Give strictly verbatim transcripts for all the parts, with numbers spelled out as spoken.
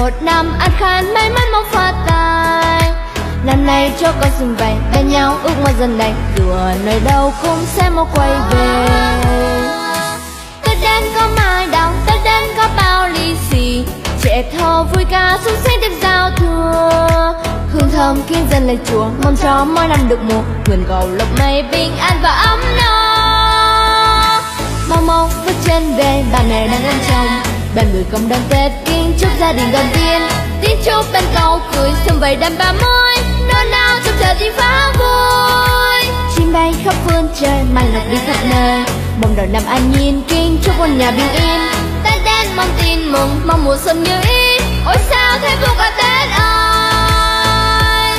Một năm an khang may mắn mong phát tài. Năm nay cho con sum vầy bên nhau ước mơ dần đầy, dù ở nơi đâu cũng sẽ mau quay về. Tết đến có mai đào, Tết đến có bao lì xì, trẻ thơ vui ca sung sinh đêm giao thừa. Hương thơm kiên dân lời chùa, mong cho mỗi năm được mùa, nguyện cầu lộc may bình an và ấm no. Mau mau bước chân về, bà mẹ đang ăn chồng, bên người cộng đoàn Tết kính chúc gia đình đoàn viên. Tiếng chúc bên cầu cười sum vầy đầm ba môi, nôn nao trong chờ gì phá vui. Chim bay khắp phương trời, mang lộc đi khắp nơi, mong đầu năm an nhiên kính chúc con nhà bình yên. Tết đến mong tin mừng, mong mùa xuân như ý, ôi sao thế vui cả Tết ơi.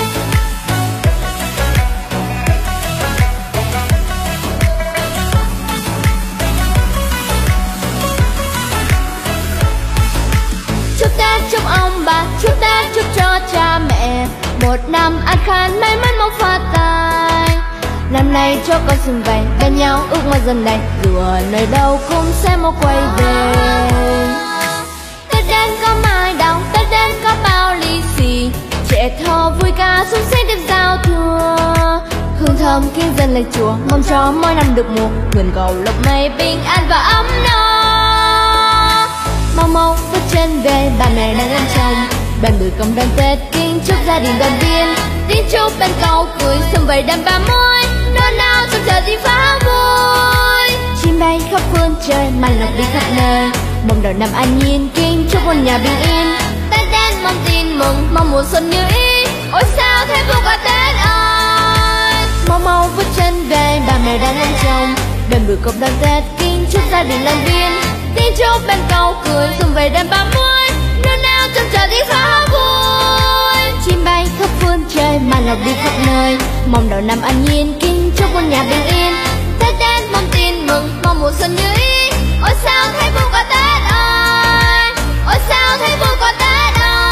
Chúc Tết chúc ông bà, chúc Tết chúc cho cha mẹ, một năm an khang may mắn mong phát tài. Năm nay cho con sum vầy bên nhau ước mơ dần đầy, dù ở nơi đâu cũng sẽ mau quay về. Tết đến có mai đào, Tết đến có bao lì xì, trẻ thơ vui ca sung sinh đêm giao thừa. Hương thơm kiên dân lời chùa, mong cho mỗi năm được mùa, nguyện cầu lộc may bình an và ấm no. Mau mau bước chân về, bà mẹ đang ăn chồng, bên người cộng đoàn Tết kính chúc gia đình đoàn viên. Tiếng chúc bên cầu cười sum vầy đầm ba môi, nôn nao trong chờ gì phá vui. Chim bay khắp phương trời, mang lộc đi khắp nơi, mong đầu năm an nhiên kính chúc con nhà bình yên. Tết đến mong tin mừng, mong mùa xuân như ý, ôi sao thế vui cả Tết ơi. Mau mau bước chân về, bà mẹ đang ăn chồng, bên người cộng đoàn Tết kính chúc gia đình đoàn viên. Tiếng chúc bên cầu cười sum vầy đầm ba môi, nôn nao trong chờ gì phá vui. Chim bay khắp phương trời, mang lộc đi khắp nơi, mong đầu năm an nhiên kính chúc con nhà bình yên. Tết đến mong tin mừng, mong mùa xuân như ý, ôi sao thấy vui cả Tết ơi, ôi sao thấy vui cả Tết ơi.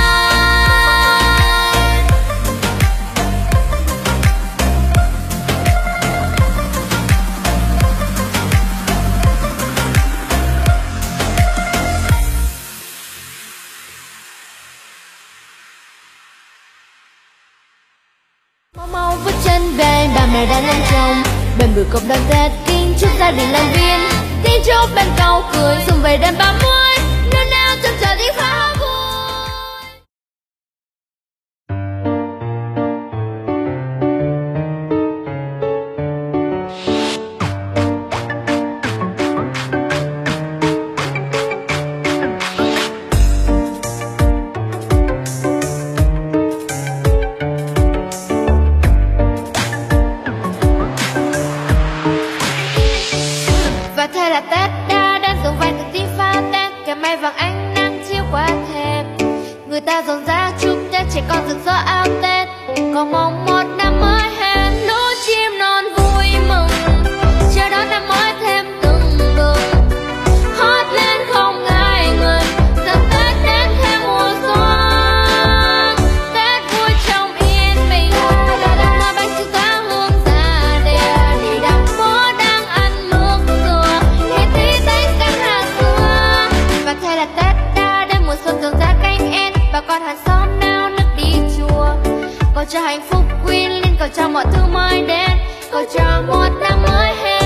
Mau mau bước chân về, bà mẹ đang ăn chồng, bên người cộng đoàn Tết kính chúc gia đình đoàn viên. Tiếng chúc bên cầu cười sum vầy đầm ba môi, nôn nao trong chờ gì phá vui. Và thế là Tết đã đến dòng vài từ tim pha Tết, kèm may vàng ánh nắng chiếu qua thềm. Người ta rộn rã chúc Tết, trẻ con rực rỡ áo Tết, còn mong một năm mới hẹn lũ chim non vui mừng, chờ đón năm mới thêm tưng bừng. Hót lên không ngại ngần, rằng Tết đến thêm mùa xuân. Tết vui trong yên bình, mà bánh trưng cá hương gia đình, thì đằng phố đang ăn nước dừa, thì tí tách cánh hà xưa. Và thế là Tết đã đến mùa xuân rộn rã cánh én, bà con hàng xóm nao nức đi chùa, cầu cho hạnh phúc quy linh, cầu cho mọi thứ mới đến, cầu cho một năm mới hết.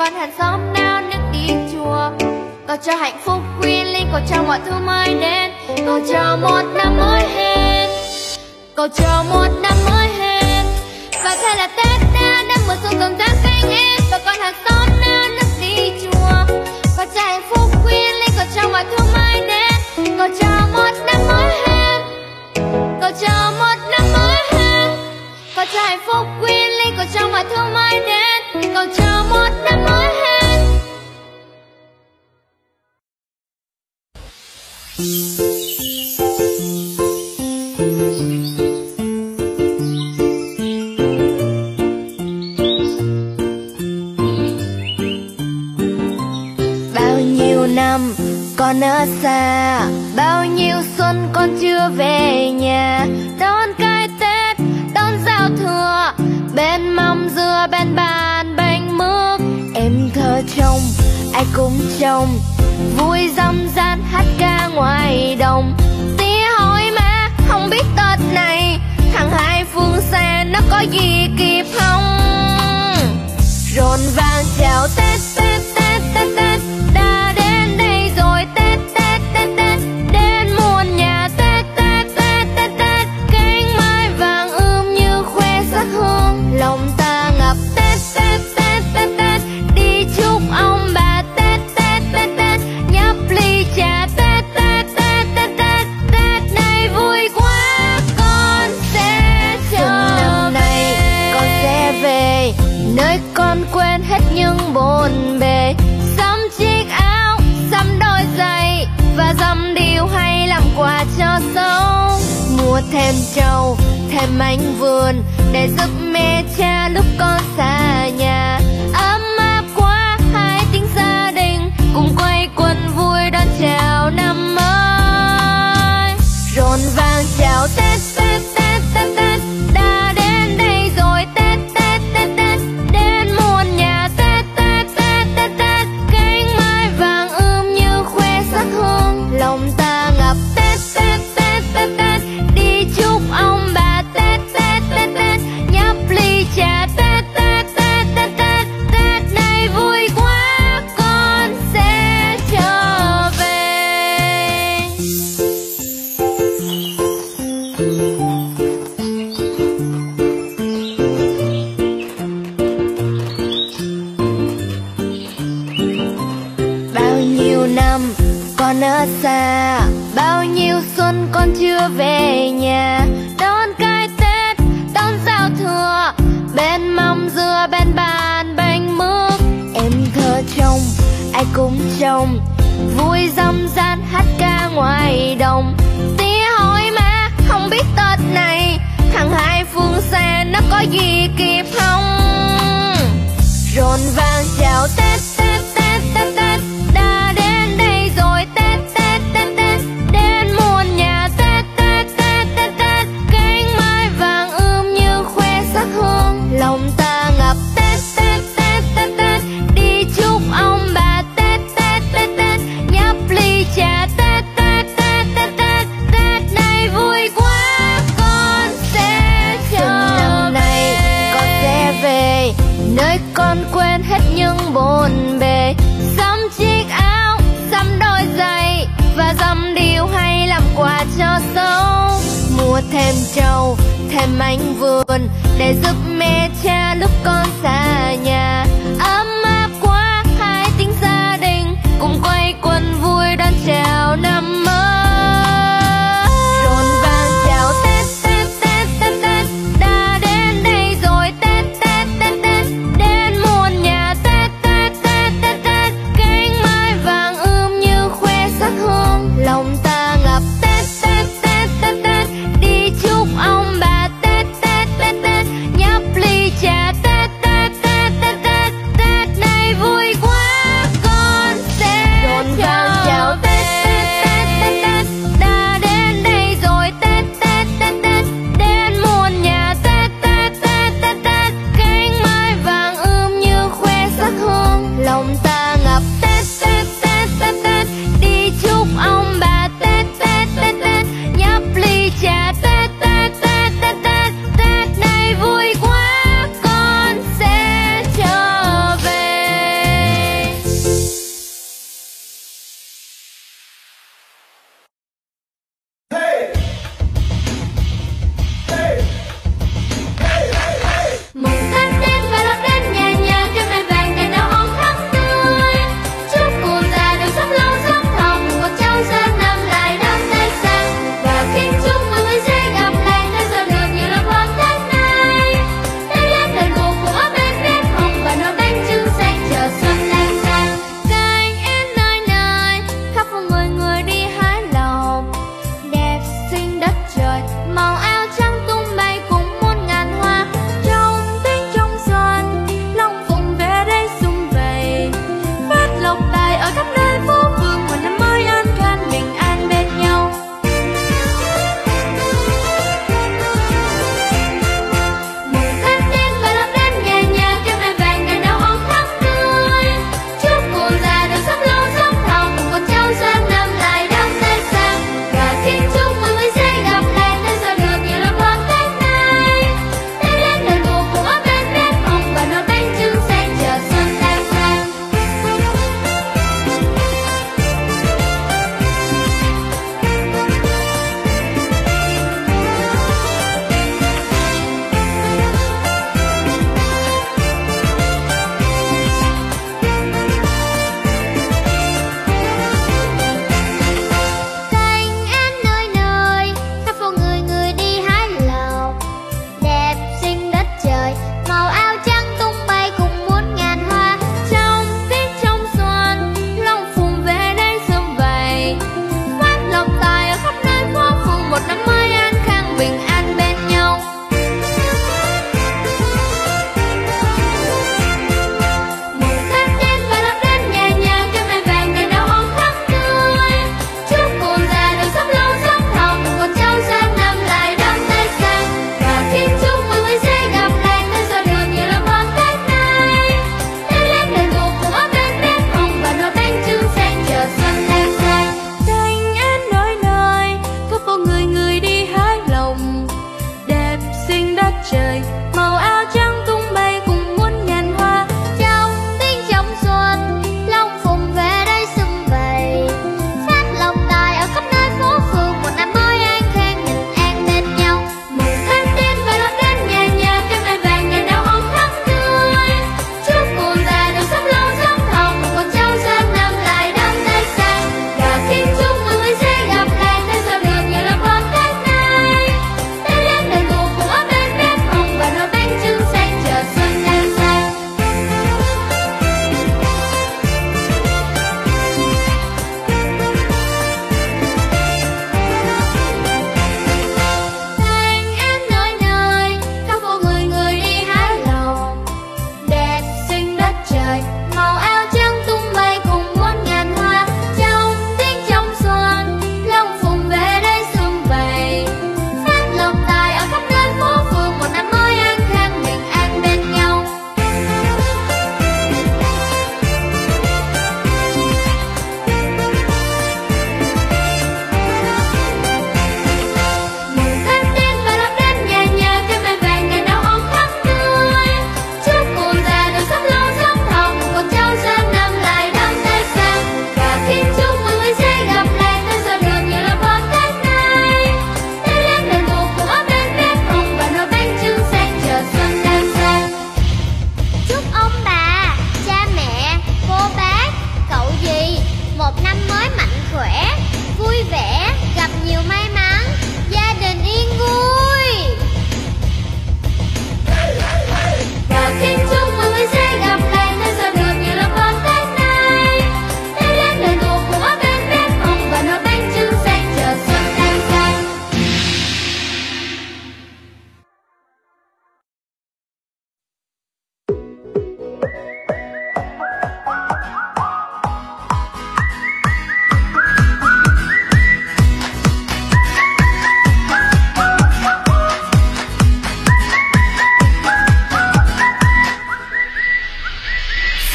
con hàng xóm nao nức đi chùa. Cầu cho hạnh phúc quy linh, cầu cho mọi thứ mới đến, cầu cho một năm mới hên, cầu cho một năm mới hên. Và thế là Tết đã đến, mùa xuân rộn rã cánh én, và con hàng xóm nao nức đi chùa. Cầu cho hạnh phúc quy linh, cầu cho mọi thứ mới đến, cầu cho một năm mới hên, cầu cho một năm mới hên. Cầu cho hạnh phúc quy linh, cầu cho mọi thứ mới đến, cầu cho một năm mới hên. Bao nhiêu năm con ở xa, bao nhiêu xuân con chưa về nhà. Đón cái Tết, đón giao thừa, bên mâm dưa bên bàn bánh mướp. Em thơ trông, ai cũng trông, vui râm ran hát ca ngoài đồng. Tí hỏi má, không biết Tết này thằng hai phương xa nó có gì kịp không? Rộn vàng chào Tết, Tết, Tết, Tết, Tết đã đến đây rồi. Tết, Tết, Tết, Tết đến muôn nhà. Tết, Tết, Tết, Tết, Tết cánh mai vàng ươm như khoe sắc hương. Lòng ta ngập Tết, Tết, Tết, Tết, Tết đi chúc ông bà. Tết, Tết, Tết, Tết nhấp ly trà. Tết, Tết, Tết, Tết, Tết Tết này vui quá, con sẽ trở về. Con sẽ về nơi con quên hết những bộn bề. Sắm chiếc áo, sắm đôi giày và dăm điều hay làm quà cho sâu. Mua thêm trầu, thêm mảnh vườn để giúp mẹ cha lúc con xa nhà. Ấm áp quá, hai tiếng gia đình cùng quay quần vui đón chào năm mới. Rộn vàng chào Tết, Tết, Tết, Tết, Tết đã đến đây rồi. Tết, Tết, Tết, Tết đến muôn nhà. Tết, Tết, Tết, Tết, Tết cánh mai vàng ươm như khoe sắc hương. Lòng ta ngập Tết, Tết, Tết, Tết, Tết đi chúc ông bà. Tết, Tết, Tết, Tết nhấp ly trà. Tết, Tết, Tết, Tết, Tết Tết này vui quá, con sẽ trở về. Bao nhiêu năm con ở xa, bao nhiêu xuân con chưa về nhà. Đón cái Tết, đón giao thừa, bên mâm dưa bên bàn bánh mướp. Em thơ trông, ai cũng trông, vui râm ran hát ca ngoài đồng. Tí hỏi má, không biết Tết này thằng hai phương xa nó có gì kịp không? Rộn vàng chào Tết, Tết, Tết, Tết, Tết đã đến đây rồi. Tết, Tết, Tết, Tết đến muôn nhà. Tết, Tết, Tết, Tết, Tết cánh mai vàng ươm như khoe sắc hương. Lòng ta ngập Tết, Tết, Tết, Tết, Tết đi chúc ông bà. Tết, Tết, Tết, Tết nhấp ly trà. Tết, Tết, Tết, Tết, Tết Tết này vui quá, con sẽ trở về. Con sẽ về nơi con quên hết những bộn bề. Sắm chiếc áo, sắm đôi giày và dăm điều hay làm quà cho sâu. Mua thêm trầu, thêm mảnh vườn để giúp mẹ cha lúc con xa nhà. Ấm áp quá, hai tiếng gia đình cùng quay quần vui đón chào năm mới. Rộn vàng chào Tết, Tết, Tết, Tết, Tết đã đến đây rồi. Tết, Tết, Tết, Tết đến muôn nhà. Tết, Tết, Tết, Tết, Tết cánh mai vàng ươm như khoe sắc hương. Lòng ta ngập Tết, Tết, Tết, Tết, Tết đi chúc ông bà. Tết, Tết, Tết, Tết nhấp ly trà. Tết, Tết, Tết, Tết, Tết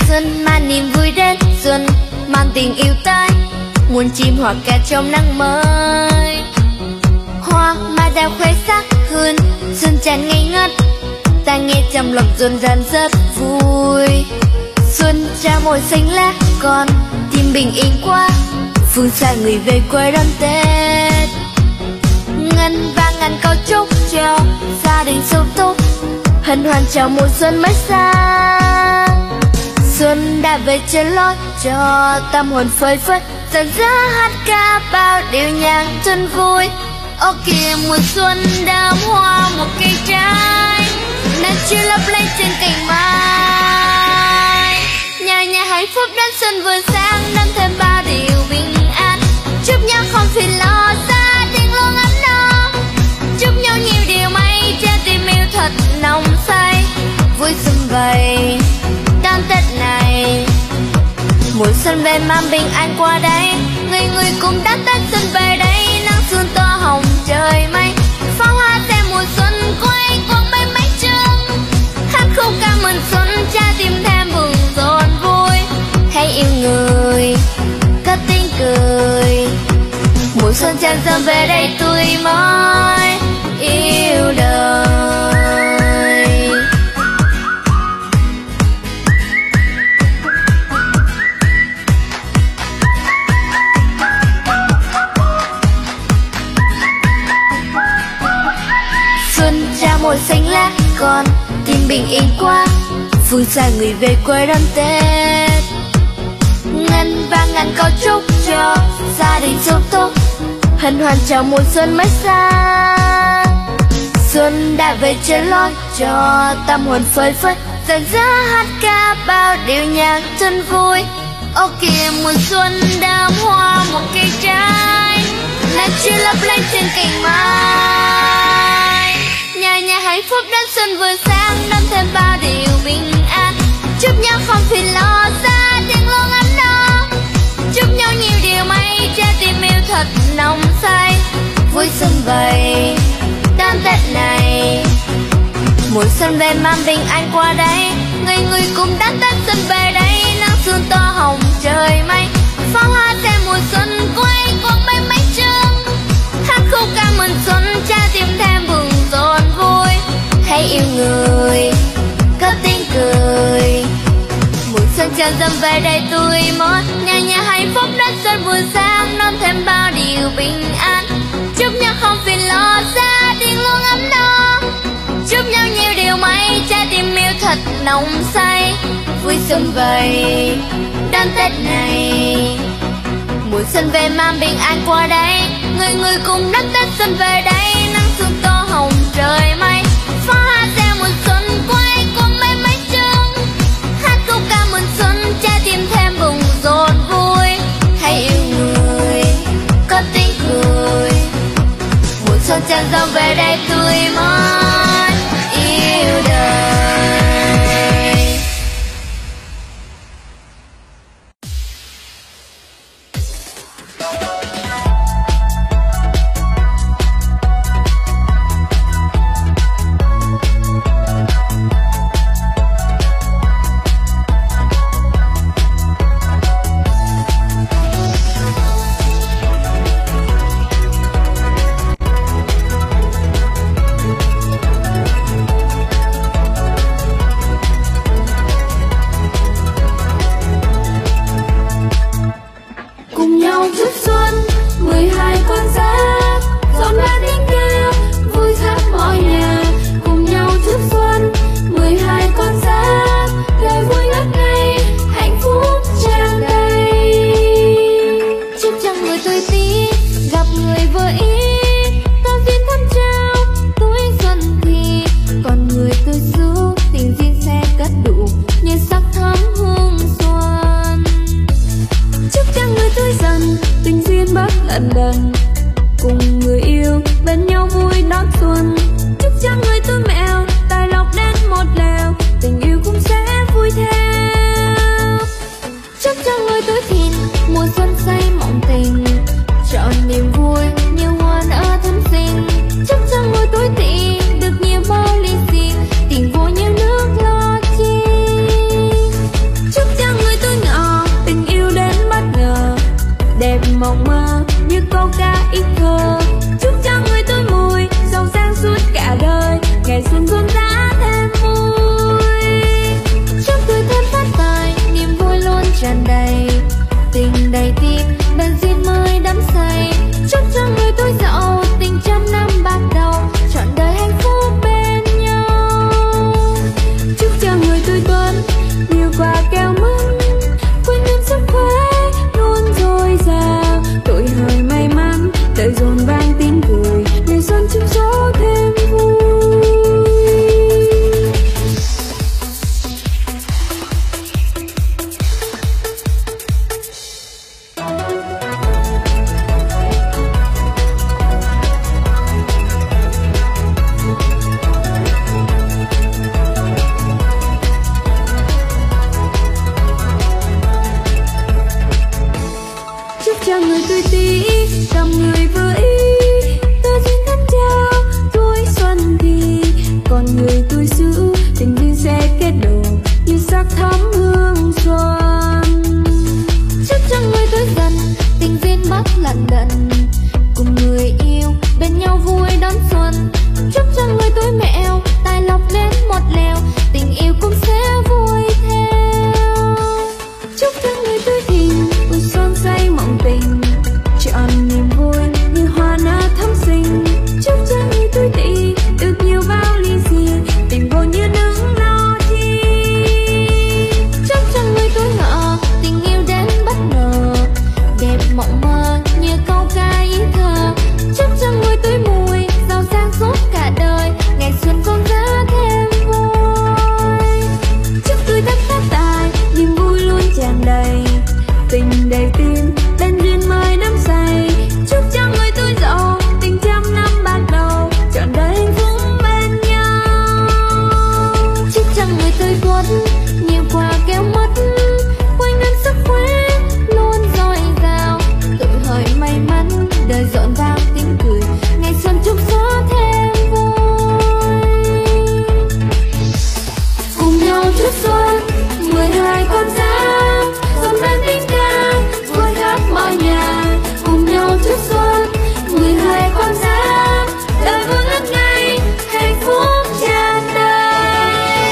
Xuân mang niềm vui đến, xuân mang tình yêu tới, muôn chim hòa ca trong nắng mới. Hoa mai đào khoe sắc hơn, xuân tràn ngây ngất, ta nghe trong lòng rộn ràng rất vui. Xuân trao môi xanh lá còn tim bình yên quá, phương xa người về quê đón Tết. Ngân vang ngàn câu chúc cho gia đình sung túc, hân hoan chào mùa xuân mới sang. Xuân đã về trên lối cho tâm hồn phơi phới, dần dã hát ca bao điều nhạc xuân vui. Ô kìa mùa xuân đơm hoa một cây trái, nắng chiều lấp lánh trên cành mai. Nhà nhà hạnh phúc đón xuân vừa sang, đón thêm bao điều bình an, chúc nhau không phiền lo, gia đình luôn ấm no, chúc nhau nhiều điều may, trái tim yêu thật nồng say. Vui xuân vầy đón Tết này, mùa xuân về mang bình an qua đây, người người cùng đón Tết xuân về đây. Nắng xuân tô hồng trời mây, pháo hoa xe mùa xuân quay quanh bay mấy trăng, hát khúc ca mừng xuân trái tim thêm bừng rộn vui. Hãy yêu người cất tiếng cười, mùa xuân tràn dâng về đây tươi mới yêu đời. Xuân trao môi xanh lá còn tim bình yên quá, phương xa người về quê đón Tết. Ngân vang ngàn câu chúc cho gia đình sung túc, hân hoan chào mùa xuân mới sang. Xuân đã về trên lối cho tâm hồn phơi phới, dần dã hát ca bao điều nhạc xuân vui. Ô kìa mùa xuân đơm hoa một cây trái, nắng chiều lấp lánh trên cành mai. Nhà nhà hạnh phúc đón xuân vừa sang, đón thêm bao điều bình an, chúc nhau không phiền lo, gia đình luôn ấm no, chúc nhau nhiều điều may, trái tim yêu thật nồng say. Vui xuân vầy đón Tết này, mùa xuân về mang bình an qua đây, người người cùng đón Tết xuân về đây. Nắng xuân tô hồng trời mây, pháo hoa xe mùa xuân quay quanh bay mấy trăng, hát khúc ca mừng xuân trái tim thêm bừng rộn vui. Hãy yêu người cất tiếng cười, mùa xuân tràn dâng về đây tươi mới, nhà nhà hạnh phúc đón xuân vừa sang, đón thêm bao điều bình an, chúc nhau không phiền lo, gia đình luôn ấm no, chúc nhau nhiều điều may, trái tim yêu thật nồng say. Vui xuân vầy đón Tết này, mùa xuân về mang bình an qua đây, người người cùng đón Tết xuân về đây. Nắng xuân tô hồng trời mây, pháo hoa xe mùa xuân quay quanh bay mấy trăng, hát khúc ca mừng xuân trái tim thêm bừng rộn vui. Hãy yêu người có tiếng cười, mùa xuân tràn dâng về đây tươi mới yêu đời. Chúc gặp người vừa ý ta duyên thắt trao tuổi xuân thì còn người tôi giữ tình duyên sẽ kết đồ như sắc thắm hương xuân. Chúc cho người tôi dần tình duyên bất lận đận cùng người yêu bên nhau vui đón xuân. Chúc cho người tôi mẹo tài lộc đến một lèo tình yêu cũng sẽ vui theo. Chúc cho người tôi thìn vui xuân say mộng tình trọn niềm vui như hoa nở thắm xinh. Chúc cho người tôi tỵ được nhiều bao ly xì tình vô như nắng lo chi. Chúc cho người tôi ngỡ tình yêu đến bất ngờ đẹp mộng mơ như câu ca ý thơ. Chúc cho người tôi mùi giàu sang suốt cả đời ngày xuân con giá thêm vui. Chúc tôi tất phát tài niềm vui luôn tràn đầy tình đầy tin bên duyên mới đắm say. Chúc cho người tôi giàu tình trăm năm bạc đầu trọn đời hạnh phúc bên nhau. Chúc cho người tôi tuốt nhiều quà kéo mất quanh năm sức khỏe luôn dồi dào tự hời may mắn đời rộn ràng tiếng cười ngày xuân chúc gió thêm vui. Cùng nhau chúc xuân mười hai con giáp dòng lên tiếng ca vui khắp mọi nhà. Cùng nhau chúc xuân mười hai con giáp đời vui ngất ngây hạnh phúc tràn đầy.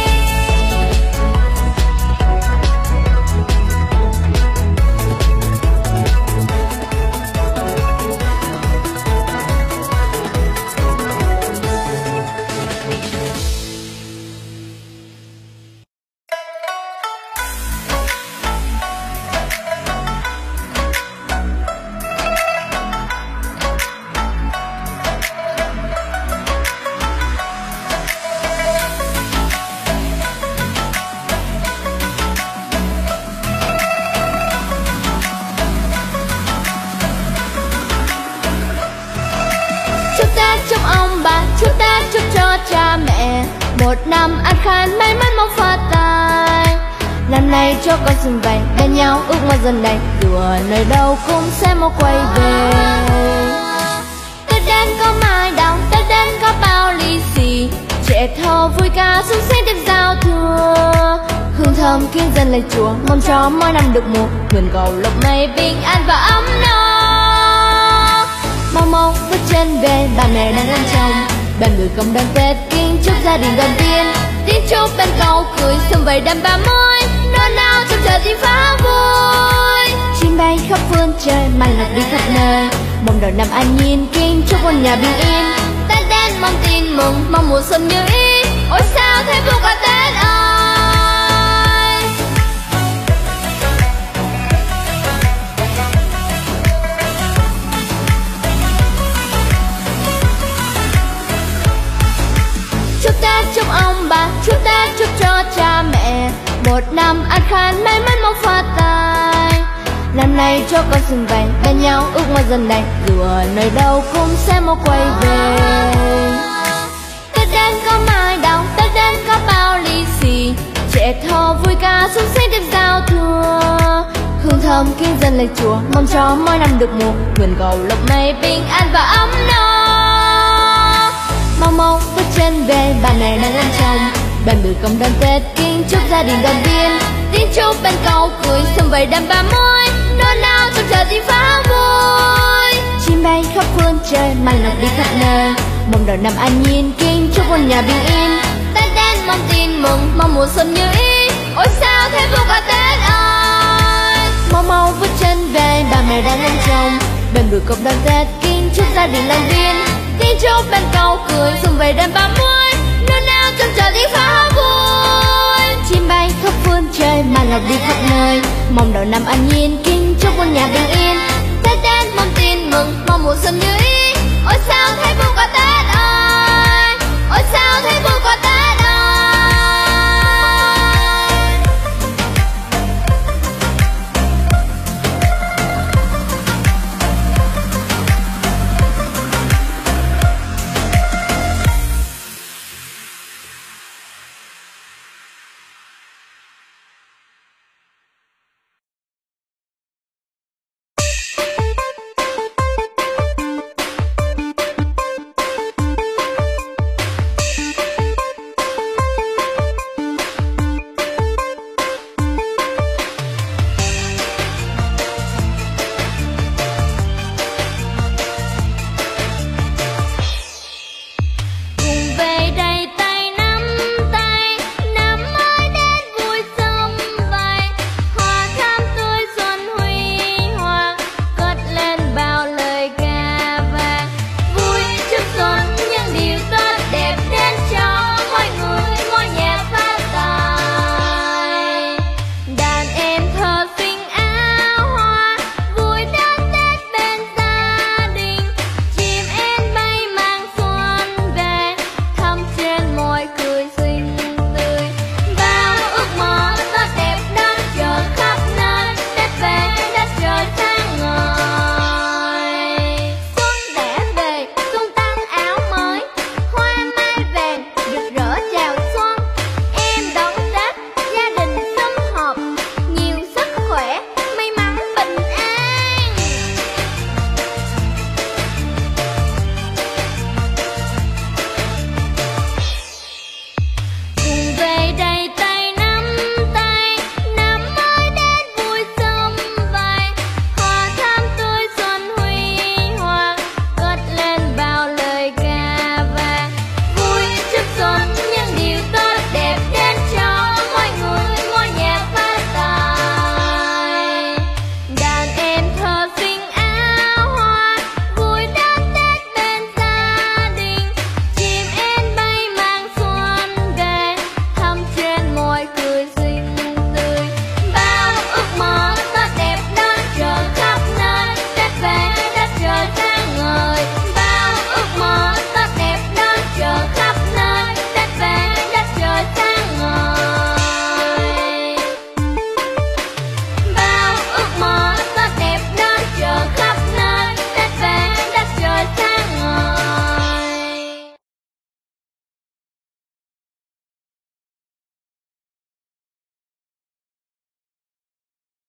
Chúc Tết chúc ông bà chúc Tết chúc cho cha mẹ một năm an khang may mắn mong phát tài. Năm nay cho con xuân về bên nhau ước mơ dần đầy dù ở nơi đâu cũng sẽ mau quay về. Tết đến có mai đào Tết đến có bao lì xì trẻ thơ vui ca xuân sẽ tiếp giao thừa. Hương thơm khiến dân lên chùa mong cho mỗi năm được mùa nguyện cầu lộc may bình an và ấm no. Mau mau bước chân về bà mẹ đang ăn chồng bên người công đoàn Tết kính chúc gia đình đoàn viên tiếng chúc bên cầu cười xuân về đầm ba môi non nào trong chờ tiếng pháo vui. Chim bay khắp phương trời mai lộc đi khắp nơi mong đầu năm an nhiên kính chúc con nhà bình yên. Tết đến mong tin mừng mong mùa xuân như ý ôi sao thế vui cả Tết ơi. Chúc Tết chúc ông bà chúc Tết chúc cho cha mẹ một năm an khang may mắn mong phát tài. Năm nay cho con xuân về bên nhau ước mơ dần đầy dù ở nơi đâu cũng sẽ mau quay về. Tết đến có mai đào Tết đến có bao lì xì trẻ thơ vui ca xuân sẽ tiếp giao thừa. Hương thơm khiến dân lên chùa mong cho mỗi năm được mùa nguyện cầu lộc may bình an và ấm no. Mau mau bước chân về bà này đang ăn chồng bên bữa công đoàn Tết kính chúc gia đình đoàn viên tiếng chúc bên cầu cười xuân về đầm ba môi non nào trong chờ tiếng pháo vui. Chim bay khắp phương trời mai lộc đi khắp nơi mong đầu năm an nhiên kính chúc con nhà bình yên. Tết đến mong tin mừng mong mùa xuân như ý ôi sao thế vui cả Tết ơi. Mau mau bước chân về bà mẹ đang ăn chồng bên bữa công đoàn Tết kính chúc gia đình đoàn viên tiếng chúc bên cầu cười xuân về đầm ba môi non nào trong chờ tiếng pháo vui. Chim bay khắp phương trời mai lộc đi khắp nơi mong đầu năm an nhiên kính chúc con nhà bình yên. Tết đến mong tin mừng mong mùa xuân như ý ôi sao thế vui cả Tết